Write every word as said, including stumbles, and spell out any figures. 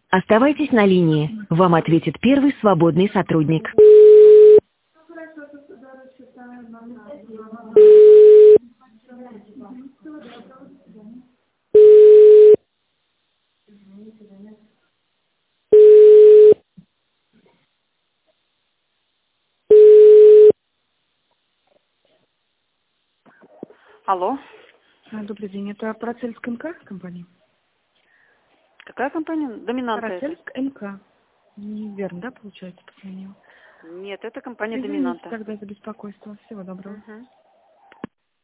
Оставайтесь на линии. Вам ответит первый свободный сотрудник. Алло. А, добрый день. Это Парацельск МК компания? Какая компания? Доминанта это? Парацельск МК. Неверно, да, получается, позвонила? Нет, это компания Извините Доминанта. тогда за беспокойство. Всего доброго. Угу.